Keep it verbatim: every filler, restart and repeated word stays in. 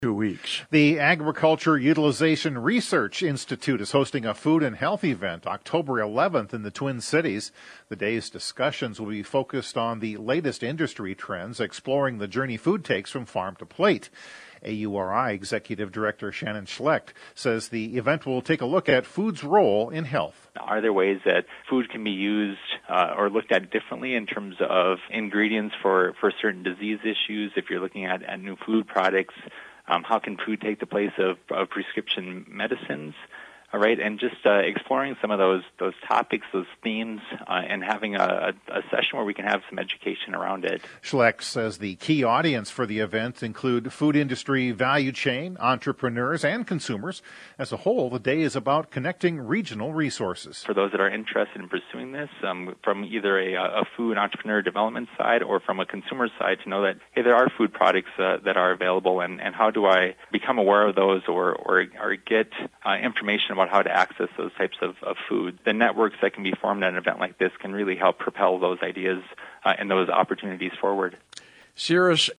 Two weeks. The Agriculture Utilization Research Institute is hosting a food and health event October eleventh in the Twin Cities. The day's discussions will be focused on the latest industry trends, exploring the journey food takes from farm to plate. A U R I Executive Director Shannon Schlecht says the event will take a look at food's role in health. Are there ways that food can be used uh, or looked at differently in terms of ingredients for, for certain disease issues? If you're looking at, at new food products, Um, how can food take the place of, of prescription medicines? All right, and just uh, exploring some of those those topics, those themes, uh, and having a, a session where we can have some education around it. Schlecht says the key audience for the event include food industry value chain, entrepreneurs, and consumers. As a whole, the day is about connecting regional resources. For those that are interested in pursuing this, um, from either a, a food entrepreneur development side or from a consumer side, to know that, hey, there are food products uh, that are available, and, and how do I become aware of those or, or, or get uh, information about how to access those types of, of food. The networks that can be formed at an event like this can really help propel those ideas uh, and those opportunities forward. Cirrus